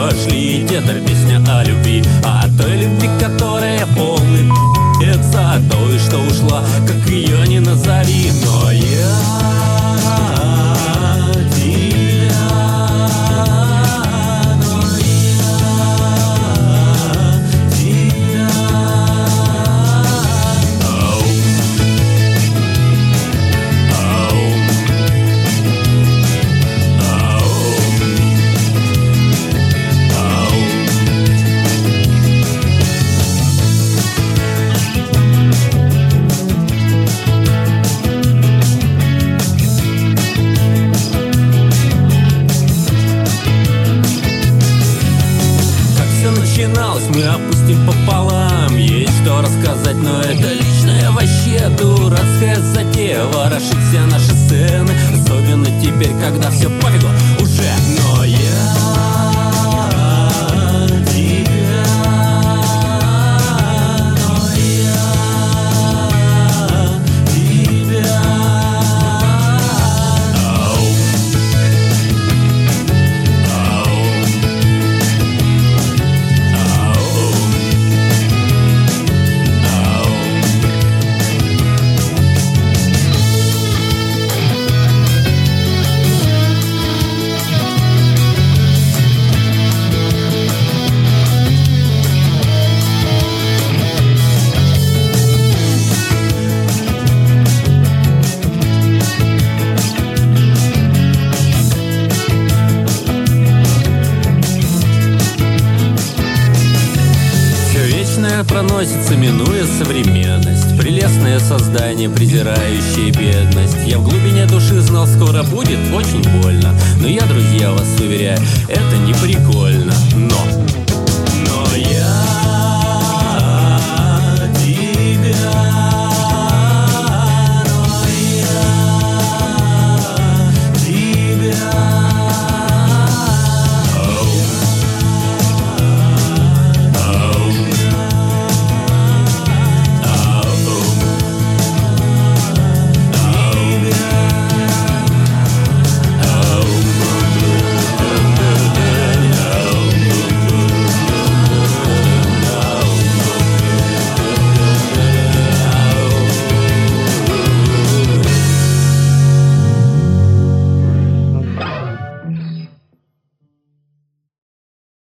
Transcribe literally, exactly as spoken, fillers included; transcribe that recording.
пошли. Детер, песня о любви, о той любви, которая полный пи***ц, о той, что ушла, как ее не назови. Но я мы опустим пополам. Есть что рассказать, но это личная вообще дурацкая затея. Ворошит все наши сцены, особенно теперь, когда все пофигу уже. Но я проносится, минуя современность. Прелестное создание, презирающее бедность. Я в глубине души знал, скоро будет очень больно. Но я, друзья, вас уверяю, это не прикольно.